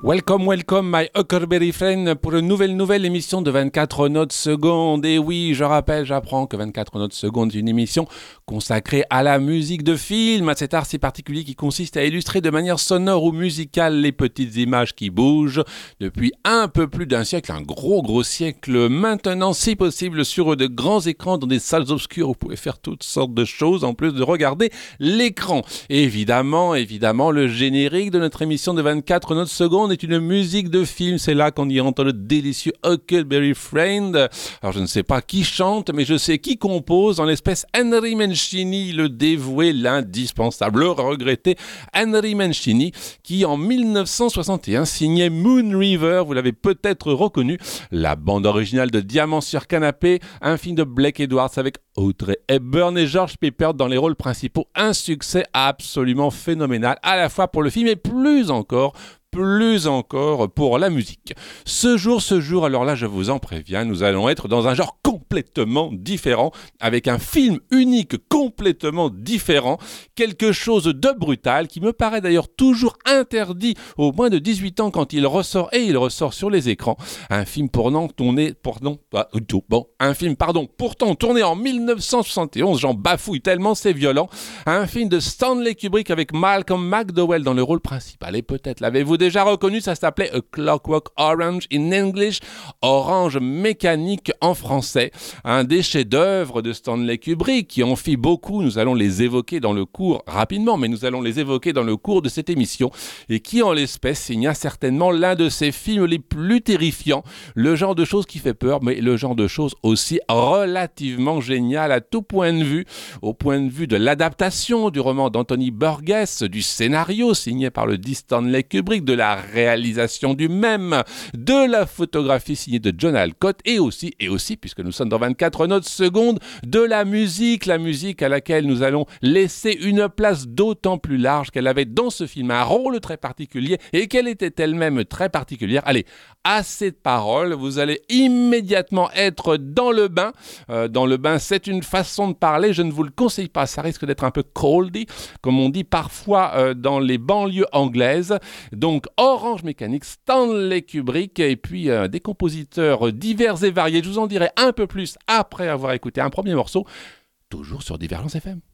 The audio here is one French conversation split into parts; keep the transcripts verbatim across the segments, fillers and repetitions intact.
Welcome, welcome, my Huckleberry friend, pour une nouvelle, nouvelle émission de vingt-quatre notes secondes. Et oui, je rappelle, j'apprends que vingt-quatre notes secondes est une émission consacrée à la musique de film, à cet art si particulier qui consiste à illustrer de manière sonore ou musicale les petites images qui bougent depuis un peu plus d'un siècle, un gros, gros siècle maintenant, si possible, sur de grands écrans dans des salles obscures. Vous pouvez faire toutes sortes de choses en plus de regarder l'écran. Et évidemment, évidemment, le générique de notre émission de vingt-quatre notes secondes est une musique de film. C'est là qu'on y entend le délicieux Huckleberry Friend. Alors je ne sais pas qui chante, mais je sais qui compose, en l'espèce Henry Mancini, le dévoué, l'indispensable, le regretté Henry Mancini, qui en dix-neuf cent soixante et un signait Moon River. Vous l'avez peut-être reconnu, la bande originale de Diamant sur canapé, un film de Blake Edwards avec Audrey Hepburn et George Pepper dans les rôles principaux. Un succès absolument phénoménal, à la fois pour le film et plus encore plus encore pour la musique. Ce jour, ce jour, alors là, je vous en préviens, nous allons être dans un genre complètement différent, avec un film unique complètement différent, quelque chose de brutal, qui me paraît d'ailleurs toujours interdit aux moins de dix-huit ans quand il ressort, et il ressort sur les écrans. Un film pourtant tourné, pardon, ah, bon, un film, pardon, pourtant tourné en dix-neuf cent soixante et onze, j'en bafouille tellement c'est violent, un film de Stanley Kubrick avec Malcolm McDowell dans le rôle principal, et peut-être l'avez-vous déjà reconnu, ça s'appelait A Clockwork Orange in English, Orange mécanique en français. Un des chefs-d'œuvre de Stanley Kubrick qui en fit beaucoup, nous allons les évoquer dans le cours, rapidement, mais nous allons les évoquer dans le cours de cette émission, et qui en l'espèce signa certainement l'un de ses films les plus terrifiants, le genre de choses qui fait peur, mais le genre de choses aussi relativement génial à tout point de vue, au point de vue de l'adaptation du roman d'Anthony Burgess, du scénario signé par le dit Stanley Kubrick, de la réalisation du même, de la photographie signée de John Alcott, et aussi, et aussi, puisque nous sommes dans vingt-quatre notes secondes, de la musique, la musique à laquelle nous allons laisser une place d'autant plus large qu'elle avait dans ce film un rôle très particulier et qu'elle était elle-même très particulière. Allez, assez de paroles, vous allez immédiatement être dans le bain. Euh, dans le bain, c'est une façon de parler, je ne vous le conseille pas, ça risque d'être un peu coldy, comme on dit parfois euh, dans les banlieues anglaises. Donc Orange Mécanique, Stanley Kubrick, et puis euh, des compositeurs divers et variés. Je vous en dirai un peu plus après avoir écouté un premier morceau, toujours sur Divergence F M.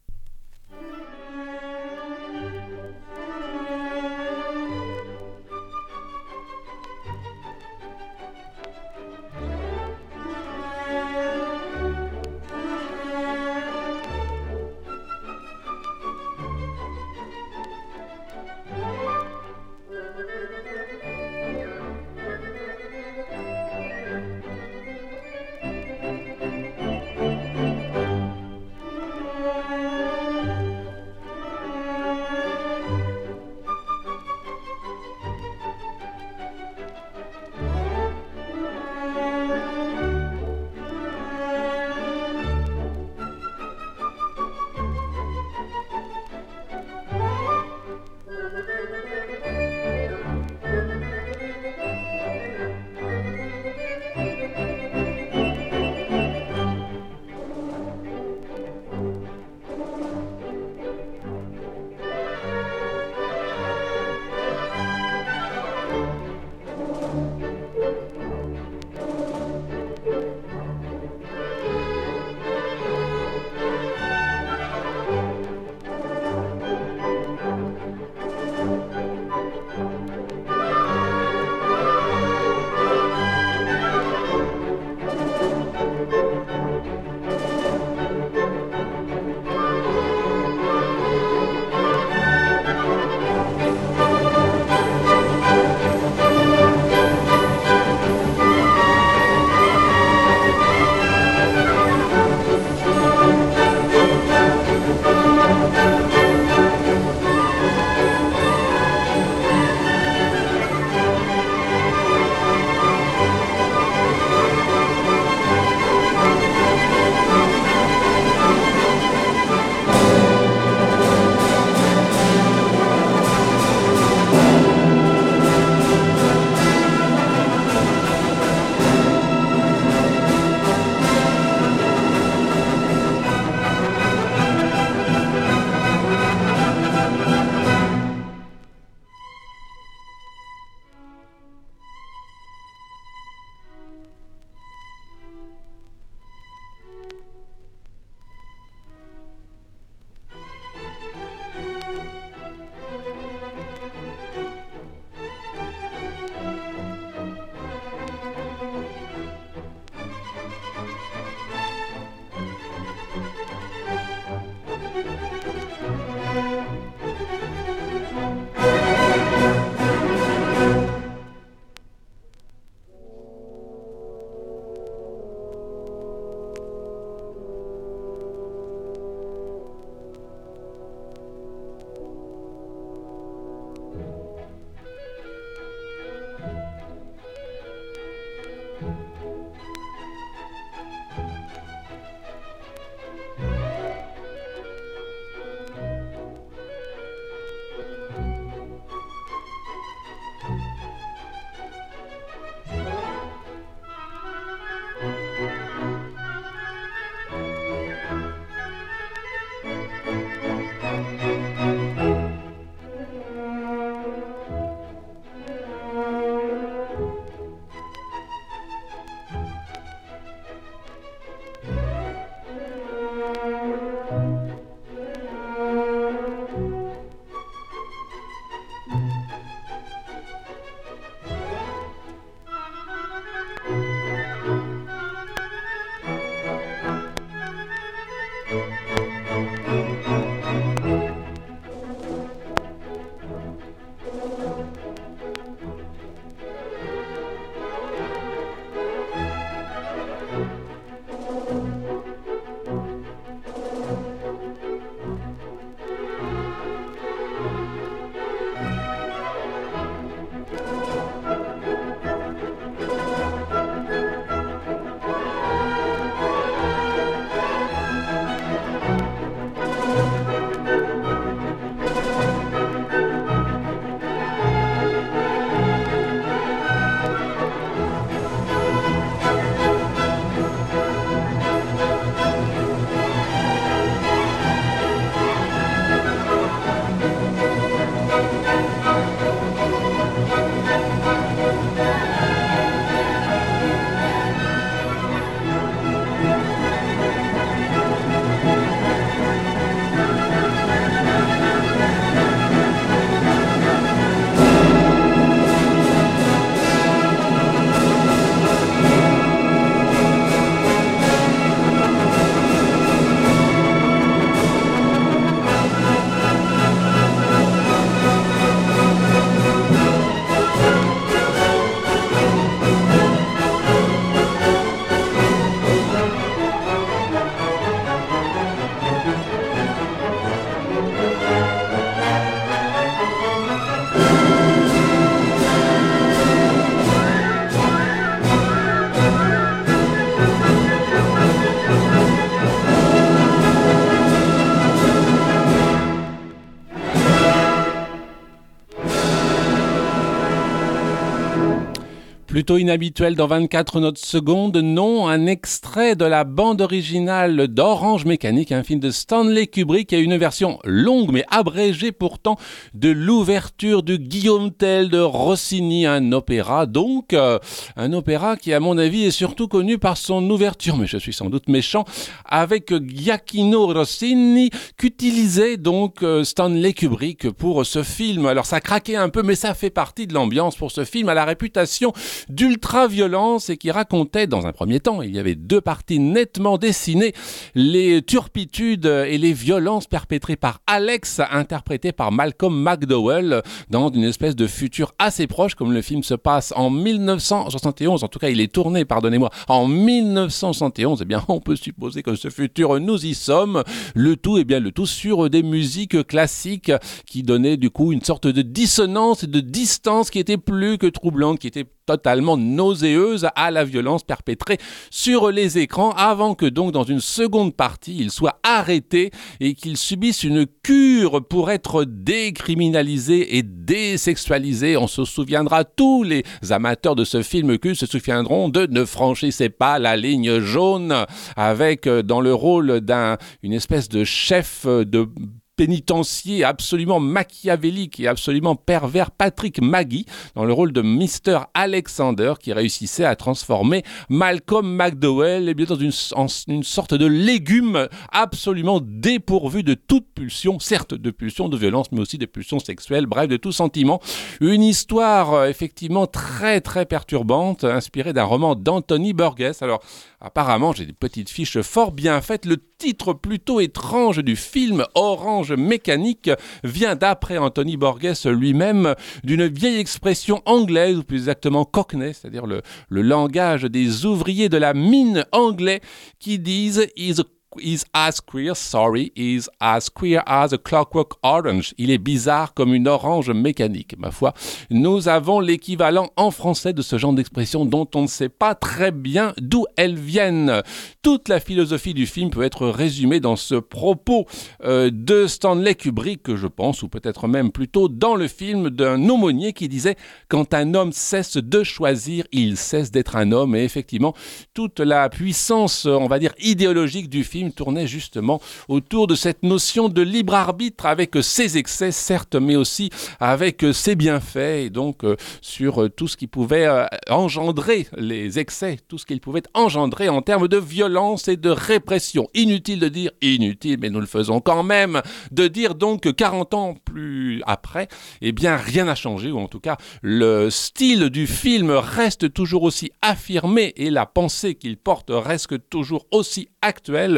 Plutôt inhabituel dans vingt-quatre notes secondes, non, un extrait de la bande originale d'Orange Mécanique, un film de Stanley Kubrick, qui a une version longue mais abrégée pourtant de l'ouverture de Guillaume Tell de Rossini, un opéra donc, euh, un opéra qui à mon avis est surtout connu par son ouverture, mais je suis sans doute méchant, avec Giacchino Rossini qu'utilisait donc euh, Stanley Kubrick pour ce film. Alors ça craquait un peu mais ça fait partie de l'ambiance pour ce film à la réputation d'ultra-violence et qui racontait, dans un premier temps, il y avait deux parties nettement dessinées, les turpitudes et les violences perpétrées par Alex, interprété par Malcolm McDowell, dans une espèce de futur assez proche, comme le film se passe en dix-neuf cent soixante et onze, en tout cas il est tourné, pardonnez-moi, en dix-neuf cent soixante et onze, eh bien on peut supposer que ce futur, nous y sommes, le tout, eh bien le tout sur des musiques classiques qui donnaient du coup une sorte de dissonance et de distance qui était plus que troublante, qui était totalement nauséeuse à la violence perpétrée sur les écrans, avant que donc dans une seconde partie il soit arrêté et qu'il subisse une cure pour être décriminalisé et désexualisé. On se souviendra, tous les amateurs de ce film culte se souviendront de Ne franchissez pas la ligne jaune, avec dans le rôle d'un une espèce de chef de pénitencier absolument machiavélique et absolument pervers, Patrick Magee, dans le rôle de mister Alexander, qui réussissait à transformer Malcolm McDowell eh bien, dans une, en, une sorte de légume absolument dépourvu de toute pulsion, certes de pulsion de violence, mais aussi de pulsion sexuelle, bref, de tout sentiment. Une histoire euh, effectivement très très perturbante, inspirée d'un roman d'Anthony Burgess. Alors, apparemment, j'ai des petites fiches fort bien faites. Le titre plutôt étrange du film, Orange Mécanique, vient d'après Anthony Burgess lui-même d'une vieille expression anglaise, ou plus exactement cockney, c'est-à-dire le, le langage des ouvriers de la mine anglais, qui disent « is is as queer, sorry, is as queer as a clockwork orange ». Il est bizarre comme une orange mécanique. Ma foi, nous avons l'équivalent en français de ce genre d'expression dont on ne sait pas très bien d'où elles viennent. Toute la philosophie du film peut être résumée dans ce propos euh, de Stanley Kubrick, je pense, ou peut-être même plutôt dans le film d'un aumônier qui disait « Quand un homme cesse de choisir, il cesse d'être un homme ». Et effectivement, toute la puissance, on va dire, idéologique du film tournait justement autour de cette notion de libre arbitre, avec ses excès certes, mais aussi avec ses bienfaits, et donc euh, sur euh, tout ce qui pouvait euh, engendrer les excès, tout ce qu'il pouvait engendrer en termes de violence et de répression. Inutile de dire, inutile, mais nous le faisons quand même, de dire donc que quarante ans plus après, eh bien rien n'a changé, ou en tout cas le style du film reste toujours aussi affirmé et la pensée qu'il porte reste toujours aussi actuelle.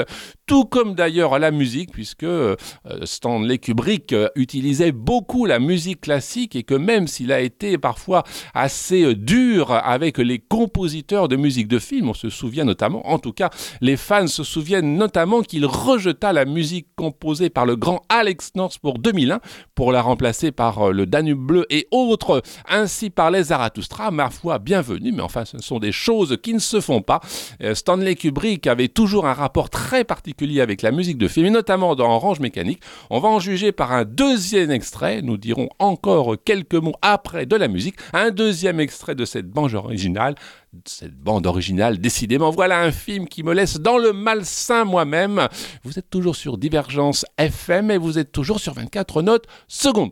tout comme d'ailleurs la musique, puisque euh, Stanley Kubrick euh, utilisait beaucoup la musique classique et que même s'il a été parfois assez euh, dur avec les compositeurs de musique de film, on se souvient notamment, en tout cas les fans se souviennent notamment qu'il rejeta la musique composée par le grand Alex North pour deux mille un pour la remplacer par euh, le Danube bleu et autres, ainsi parlait Zarathustra, ma foi bienvenue, mais enfin ce sont des choses qui ne se font pas. Euh, Stanley Kubrick avait toujours un rapport très particulier avec la musique de film, et notamment dans Orange Mécanique. On va en juger par un deuxième extrait, nous dirons encore quelques mots après de la musique, un deuxième extrait de cette bande originale, cette bande originale, décidément, voilà un film qui me laisse dans le malsain moi-même. Vous êtes toujours sur Divergence F M et vous êtes toujours sur vingt-quatre notes secondes.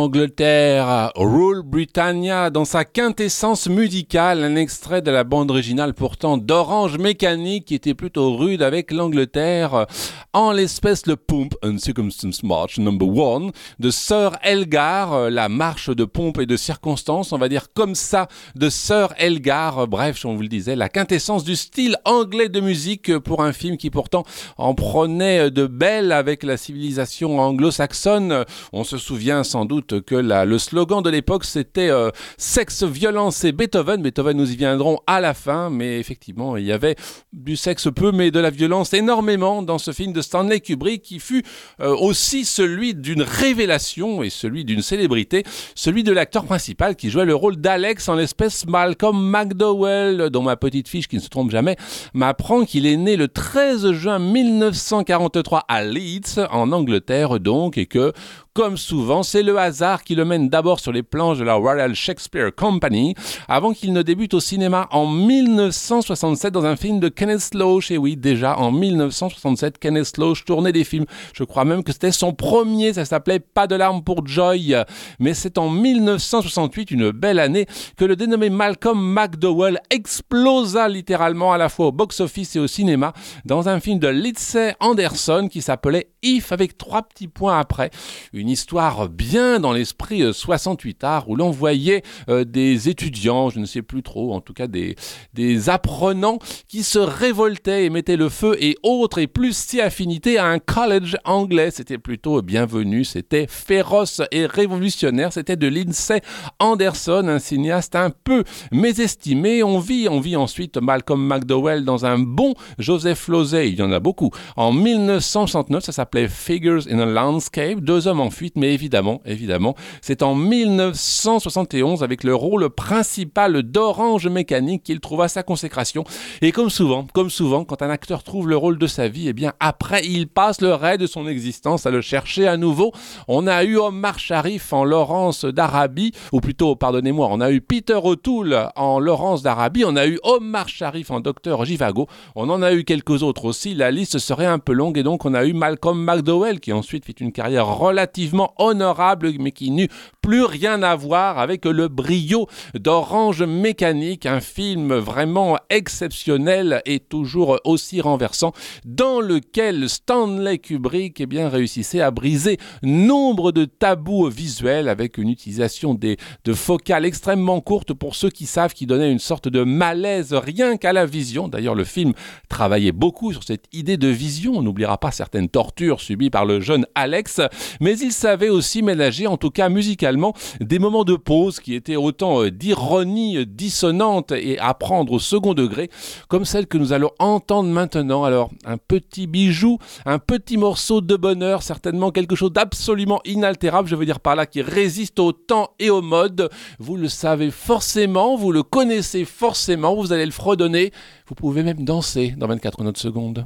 Angleterre, Rule Britannia, dans sa quintessence musicale, un extrait de la bande originale pourtant d'Orange Mécanique qui était plutôt rude avec l'Angleterre, en l'espèce le Pomp and Circumstance March number one de Sir Elgar, la marche de pompe et de circonstance, on va dire comme ça, de Sir Elgar. Bref, on vous le disait, la quintessence du style anglais de musique pour un film qui pourtant en prenait de belles avec la civilisation anglo-saxonne. On se souvient sans doute que la, le slogan de l'époque c'était euh, sexe, violence et Beethoven. Beethoven, nous y viendrons à la fin, mais effectivement il y avait du sexe peu mais de la violence énormément dans ce film de Stanley Kubrick qui fut euh, aussi celui d'une révélation et celui d'une célébrité, celui de l'acteur principal qui jouait le rôle d'Alex, en l'espèce Malcolm McDowell, dont ma petite fiche qui ne se trompe jamais m'apprend qu'il est né le treize juin mille neuf cent quarante-trois à Leeds en Angleterre donc, et que comme souvent, c'est le hasard qui le mène d'abord sur les planches de la Royal Shakespeare Company avant qu'il ne débute au cinéma en mille neuf cent soixante-sept dans un film de Kenneth Loach. Et oui, déjà en mille neuf cent soixante-sept, Kenneth Loach tournait des films. Je crois même que c'était son premier, ça s'appelait Pas de larmes pour Joy. Mais c'est en mille neuf cent soixante-huit, une belle année, que le dénommé Malcolm McDowell explosa littéralement à la fois au box-office et au cinéma dans un film de Lindsay Anderson qui s'appelait If, avec trois petits points après. Une histoire bien dans l'esprit euh, soixante-huit art où l'on voyait euh, des étudiants, je ne sais plus trop, en tout cas des, des apprenants qui se révoltaient et mettaient le feu et autres et plus si affinité à un college anglais. C'était plutôt bienvenu, c'était féroce et révolutionnaire. C'était de Lindsay Anderson, un cinéaste un peu mésestimé. On vit, on vit ensuite Malcolm McDowell dans un bon Joseph Losey, il y en a beaucoup. En mille neuf cent soixante-neuf, ça s'appelait Figures in a Landscape, deux hommes en fuite, mais évidemment, évidemment, c'est en mille neuf cent soixante et onze avec le rôle principal d'Orange Mécanique qu'il trouva sa consécration. Et comme souvent, comme souvent, quand un acteur trouve le rôle de sa vie, eh bien après, il passe le reste de son existence à le chercher à nouveau. On a eu Omar Sharif en Laurence d'Arabie, ou plutôt, pardonnez-moi, on a eu Peter O'Toole en Laurence d'Arabie, on a eu Omar Sharif en Docteur Zhivago, on en a eu quelques autres aussi, la liste serait un peu longue, et donc on a eu Malcolm McDowell qui ensuite fit une carrière relativement honorable, mais qui n'eut plus rien à voir avec le brio d'Orange Mécanique, un film vraiment exceptionnel et toujours aussi renversant, dans lequel Stanley Kubrick eh bien, réussissait à briser nombre de tabous visuels avec une utilisation des, de focales extrêmement courtes pour ceux qui savent, qui donnait une sorte de malaise rien qu'à la vision. D'ailleurs, le film travaillait beaucoup sur cette idée de vision. On n'oubliera pas certaines tortures subies par le jeune Alex, mais il savait aussi ménager, en tout cas musicalement, des moments de pause qui étaient autant d'ironie dissonante et à prendre au second degré, comme celle que nous allons entendre maintenant. Alors, un petit bijou, un petit morceau de bonheur, certainement quelque chose d'absolument inaltérable, je veux dire par là, qui résiste au temps et aux modes. Vous le savez forcément, vous le connaissez forcément, vous allez le fredonner, vous pouvez même danser dans vingt-quatre notes secondes.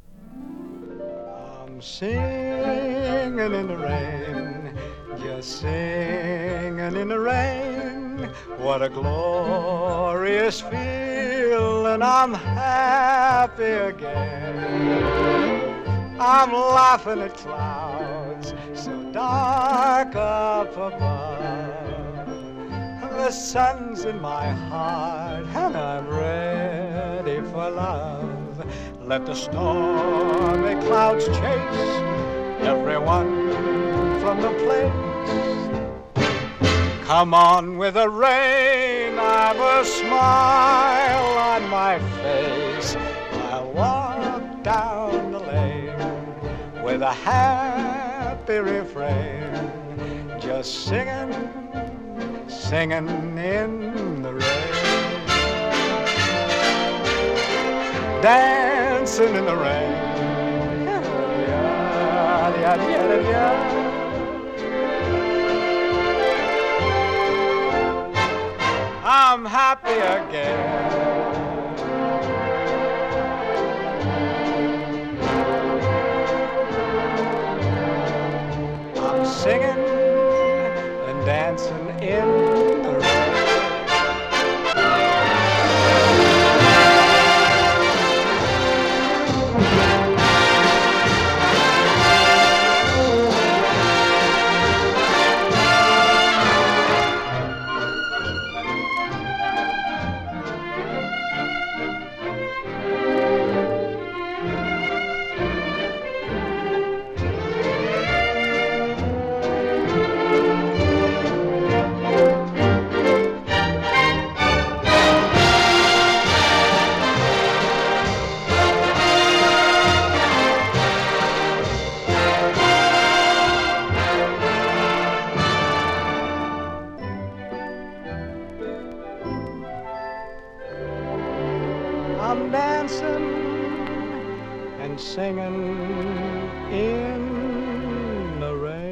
I'm singing in the rain, just singing in the rain. What a glorious feeling, I'm happy again. I'm laughing at clouds so dark up above. The sun's in my heart and I'm ready for love. Let the stormy clouds chase everyone from the place. Come on with the rain, I've a smile on my face. I'll walk down the lane with a happy refrain, just singing, singing in the rain, dancing in the rain. I'm happy again. I'm singing and dancing in the rain. in the rain.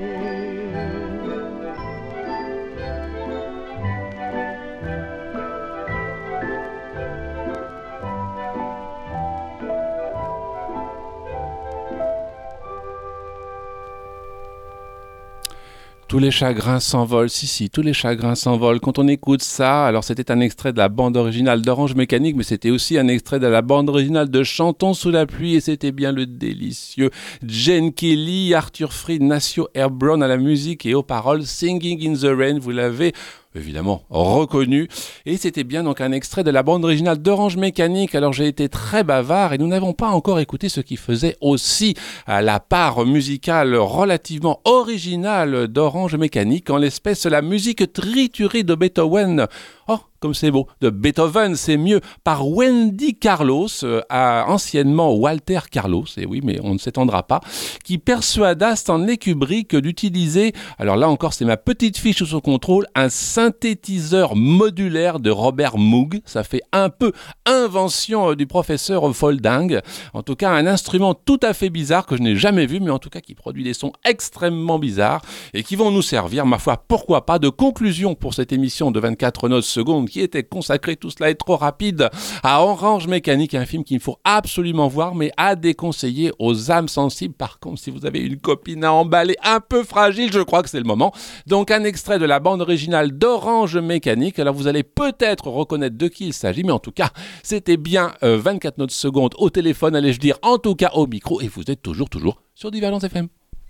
Tous les chagrins s'envolent, si si, tous les chagrins s'envolent. Quand on écoute ça, alors c'était un extrait de la bande originale d'Orange Mécanique, mais c'était aussi un extrait de la bande originale de Chantons sous la pluie, et c'était bien le délicieux Gene Kelly, Arthur Freed, Nacio Airborne à la musique et aux paroles, Singing in the Rain, vous l'avez évidemment reconnu, et c'était bien donc un extrait de la bande originale d'Orange Mécanique. Alors j'ai été très bavard et nous n'avons pas encore écouté ce qui faisait aussi à la part musicale relativement originale d'Orange Mécanique, en l'espèce la musique triturée de Beethoven. Oh, comme c'est beau, de Beethoven, c'est mieux, par Wendy Carlos, euh, anciennement Walter Carlos, et oui, mais on ne s'étendra pas, qui persuada Stanley Kubrick d'utiliser, alors là encore c'est ma petite fiche sous son contrôle, un synthétiseur modulaire de Robert Moog. Ça fait un peu invention euh, du professeur Folding, en tout cas un instrument tout à fait bizarre que je n'ai jamais vu, mais en tout cas qui produit des sons extrêmement bizarres et qui vont nous servir, ma foi, pourquoi pas, de conclusion pour cette émission de vingt-quatre notes secondes qui était consacrée, tout cela est trop rapide, à Orange Mécanique, un film qu'il faut absolument voir, mais à déconseiller aux âmes sensibles. Par contre, si vous avez une copine à emballer un peu fragile, je crois que c'est le moment. Donc un extrait de la bande originale d'Orange Mécanique. Alors vous allez peut-être reconnaître de qui il s'agit, mais en tout cas, c'était bien euh, vingt-quatre notes secondes au téléphone, allais-je dire, en tout cas au micro, et vous êtes toujours, toujours sur Divergence F M.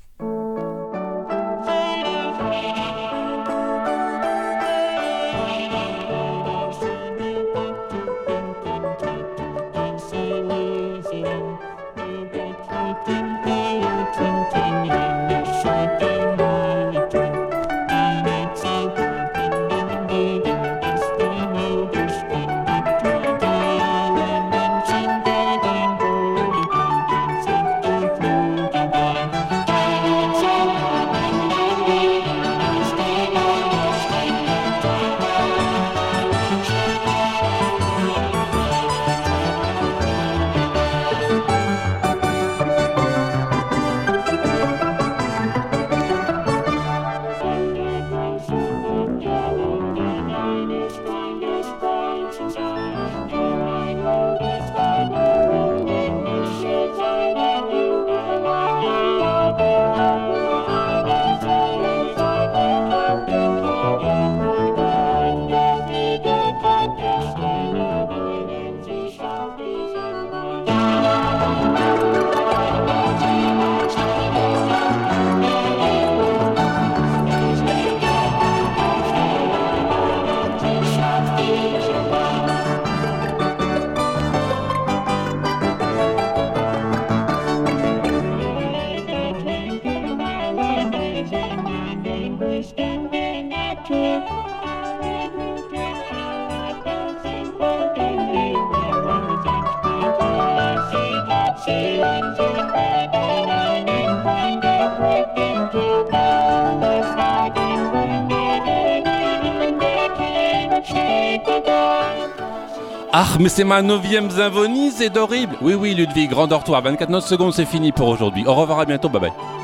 Ah, mais c'est ma neuvième symphonie, c'est horrible. Oui, oui, Ludwig, rendors-toi. vingt-quatre notes secondes, c'est fini pour aujourd'hui. Au revoir, à bientôt, bye bye.